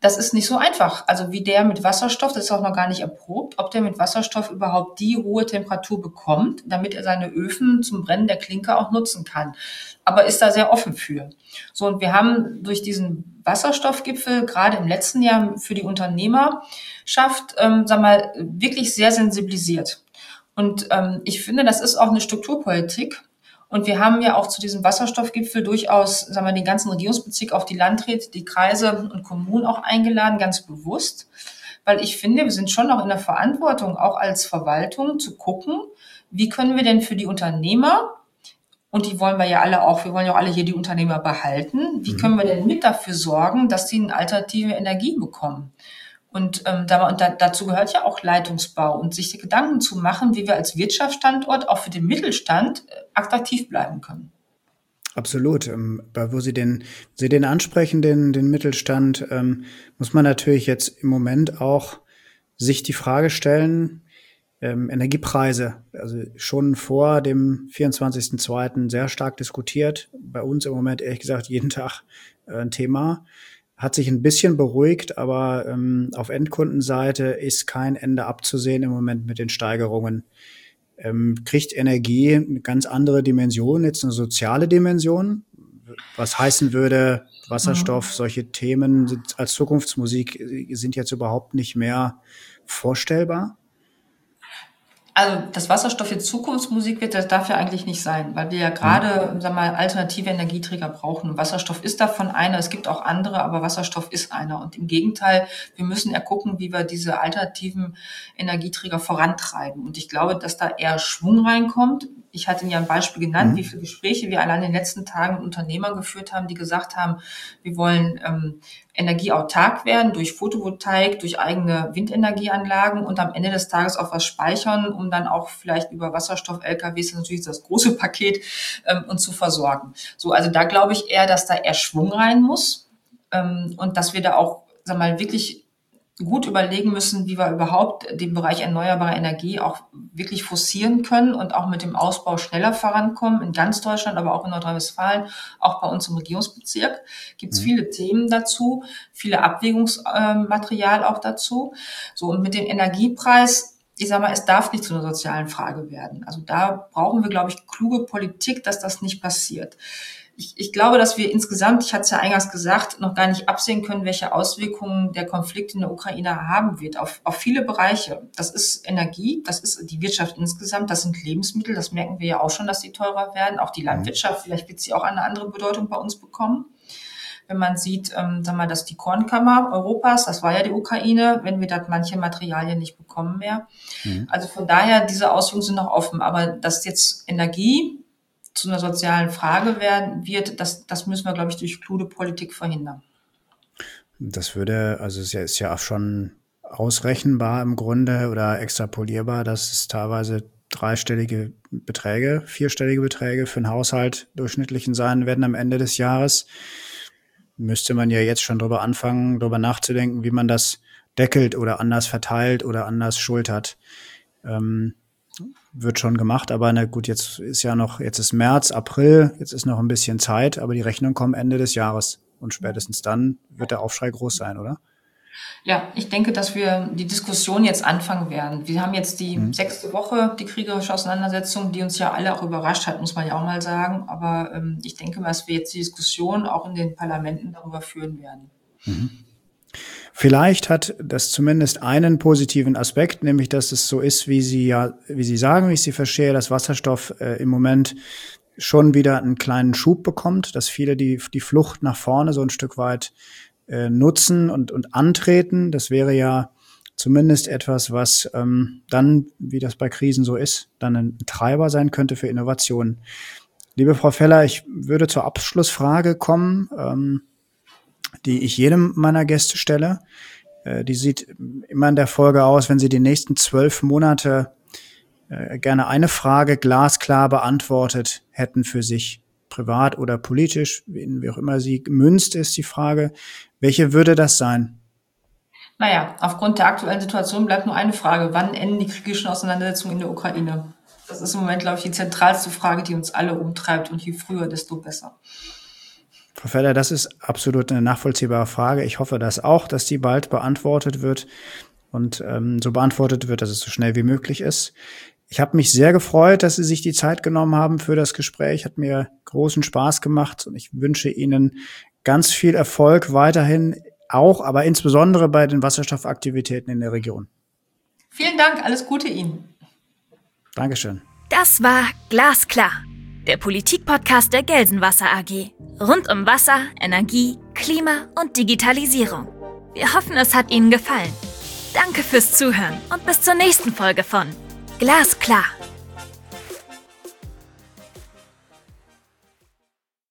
das ist nicht so einfach. Also wie der mit Wasserstoff, das ist auch noch gar nicht erprobt, ob der mit Wasserstoff überhaupt die hohe Temperatur bekommt, damit er seine Öfen zum Brennen der Klinker auch nutzen kann. Aber ist da sehr offen für. So, und wir haben durch diesen Wasserstoffgipfel gerade im letzten Jahr für die Unternehmerschaft, ähm, sag mal, wirklich sehr sensibilisiert. Und ähm, ich finde, das ist auch eine Strukturpolitik. Und wir haben ja auch zu diesem Wasserstoffgipfel durchaus, sagen wir, den ganzen Regierungsbezirk, auch die Landräte, die Kreise und Kommunen auch eingeladen, ganz bewusst. Weil ich finde, wir sind schon auch in der Verantwortung, auch als Verwaltung, zu gucken, wie können wir denn für die Unternehmer, und die wollen wir ja alle auch, wir wollen ja auch alle hier die Unternehmer behalten, wie können wir denn mit dafür sorgen, dass sie eine alternative Energie bekommen? Und, ähm, da, und da, dazu gehört ja auch Leitungsbau und sich Gedanken zu machen, wie wir als Wirtschaftsstandort auch für den Mittelstand äh, attraktiv bleiben können. Absolut. Ähm, wo Sie den, Sie den ansprechen, den, den Mittelstand, ähm, muss man natürlich jetzt im Moment auch sich die Frage stellen, ähm, Energiepreise, also schon vor dem vierundzwanzigsten zweiten sehr stark diskutiert. Bei uns im Moment ehrlich gesagt jeden Tag äh, ein Thema. Hat sich ein bisschen beruhigt, aber ähm, auf Endkundenseite ist kein Ende abzusehen im Moment mit den Steigerungen. Ähm, kriegt Energie eine ganz andere Dimension, jetzt eine soziale Dimension, was heißen würde, Wasserstoff, mhm. solche Themen sind, als Zukunftsmusik sind jetzt überhaupt nicht mehr vorstellbar? Also, dass Wasserstoff jetzt Zukunftsmusik wird, das darf ja eigentlich nicht sein, weil wir ja gerade, mhm. sag mal, alternative Energieträger brauchen. Und Wasserstoff ist davon einer, es gibt auch andere, aber Wasserstoff ist einer. Und im Gegenteil, wir müssen ja gucken, wie wir diese alternativen Energieträger vorantreiben. Und ich glaube, dass da eher Schwung reinkommt. Ich hatte Ihnen ja ein Beispiel genannt, mhm. wie viele Gespräche wir allein in den letzten Tagen mit Unternehmern geführt haben, die gesagt haben, wir wollen ähm, energieautark werden durch Photovoltaik, durch eigene Windenergieanlagen und am Ende des Tages auch was speichern, um dann auch vielleicht über Wasserstoff-L K Ws, natürlich das große Paket, ähm, uns zu versorgen. So, also da glaube ich eher, dass da eher Schwung rein muss ähm, und dass wir da auch, sag mal, wirklich gut überlegen müssen, wie wir überhaupt den Bereich erneuerbare Energie auch wirklich forcieren können und auch mit dem Ausbau schneller vorankommen in ganz Deutschland, aber auch in Nordrhein-Westfalen, auch bei uns im Regierungsbezirk gibt es mhm. viele Themen dazu, viele Abwägungsmaterial äh, auch dazu. So, und mit dem Energiepreis, ich sag mal, es darf nicht zu einer sozialen Frage werden. Also da brauchen wir, glaube ich, kluge Politik, dass das nicht passiert. Ich, ich glaube, dass wir insgesamt, ich hatte es ja eingangs gesagt, noch gar nicht absehen können, welche Auswirkungen der Konflikt in der Ukraine haben wird auf, auf viele Bereiche. Das ist Energie, das ist die Wirtschaft insgesamt, das sind Lebensmittel, das merken wir ja auch schon, dass die teurer werden. Auch die Landwirtschaft, vielleicht wird sie auch eine andere Bedeutung bei uns bekommen. Wenn man sieht, ähm, sag mal, dass die Kornkammer Europas, das war ja die Ukraine, wenn wir da manche Materialien nicht bekommen mehr. Mhm. Also von daher, diese Auswirkungen sind noch offen. Aber dass jetzt Energie zu einer sozialen Frage werden wird, das, das müssen wir, glaube ich, durch kluge Politik verhindern. Das würde, also es ist ja, ist ja auch schon ausrechenbar im Grunde oder extrapolierbar, dass es teilweise dreistellige Beträge, vierstellige Beträge für einen Haushalt durchschnittlichen sein werden am Ende des Jahres. Müsste man ja jetzt schon drüber anfangen, drüber nachzudenken, wie man das deckelt oder anders verteilt oder anders schultert. Ähm, Wird schon gemacht, aber na gut, jetzt ist ja noch, jetzt ist März, April, jetzt ist noch ein bisschen Zeit, aber die Rechnung kommt Ende des Jahres und spätestens dann wird der Aufschrei groß sein, oder? Ja, ich denke, dass wir die Diskussion jetzt anfangen werden. Wir haben jetzt die mhm. sechste Woche, die kriegerische Auseinandersetzung, die uns ja alle auch überrascht hat, muss man ja auch mal sagen. Aber ähm, ich denke, dass wir jetzt die Diskussion auch in den Parlamenten darüber führen werden. Mhm. Vielleicht hat das zumindest einen positiven Aspekt, nämlich dass es so ist, wie Sie ja, wie Sie sagen, wie ich Sie verstehe, dass Wasserstoff äh, im Moment schon wieder einen kleinen Schub bekommt, dass viele die die Flucht nach vorne so ein Stück weit äh, nutzen und und antreten. Das wäre ja zumindest etwas, was ähm, dann, wie das bei Krisen so ist, dann ein Treiber sein könnte für Innovationen. Liebe Frau Feller, ich würde zur Abschlussfrage kommen. Ähm, die ich jedem meiner Gäste stelle. Äh, die sieht immer in der Folge aus, wenn Sie die nächsten zwölf Monate äh, gerne eine Frage glasklar beantwortet hätten für sich, privat oder politisch, wie, wie auch immer sie gemünzt ist, die Frage. Welche würde das sein? Naja, aufgrund der aktuellen Situation bleibt nur eine Frage. Wann enden die kriegerischen Auseinandersetzungen in der Ukraine? Das ist im Moment, glaube ich, die zentralste Frage, die uns alle umtreibt und je früher, desto besser. Frau Feller, das ist absolut eine nachvollziehbare Frage. Ich hoffe das auch, dass die bald beantwortet wird und ähm, so beantwortet wird, dass es so schnell wie möglich ist. Ich habe mich sehr gefreut, dass Sie sich die Zeit genommen haben für das Gespräch. Hat mir großen Spaß gemacht und ich wünsche Ihnen ganz viel Erfolg weiterhin, auch, aber insbesondere bei den Wasserstoffaktivitäten in der Region. Vielen Dank, alles Gute Ihnen. Dankeschön. Das war Glasklar, der Politik-Podcast der Gelsenwasser A G. Rund um Wasser, Energie, Klima und Digitalisierung. Wir hoffen, es hat Ihnen gefallen. Danke fürs Zuhören und bis zur nächsten Folge von Glasklar.